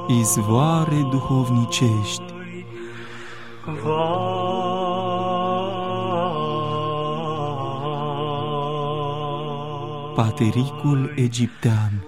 izvoare duhovnicești. Patericul egiptean.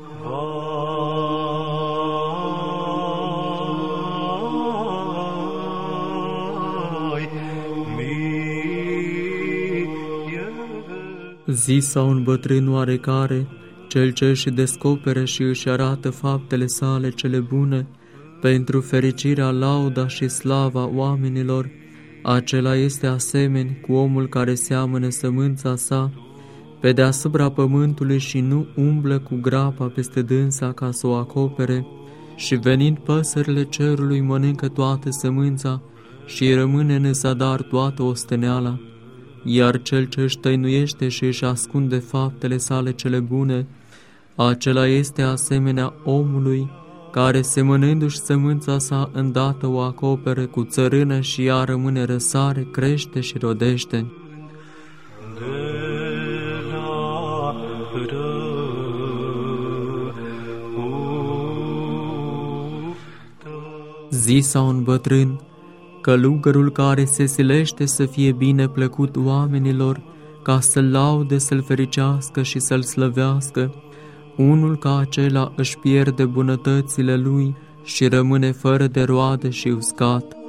Zisa un bătrân oarecare, cel ce își descopere și își arată faptele sale cele bune, pentru fericirea, lauda și slava oamenilor, acela este asemeni cu omul care seamănă sămânța sa pe deasupra pământului și nu umblă cu grapa peste dânsa ca să o acopere, și venind păsările cerului mănâncă toată sămânța și rămâne în zadar toată osteneala. Iar cel ce își tăinuiește și își ascunde faptele sale cele bune, acela este asemenea omului care, semănându-și sămânța sa, îndată o acopere cu țărână și ea rămâne răsare, crește și rodește. Zisa un bătrân: călugărul care se silește să fie bine plăcut oamenilor, ca să-l laude, să-l fericească și să-l slăvească, unul ca acela își pierde bunătățile lui și rămâne fără de roade și uscat.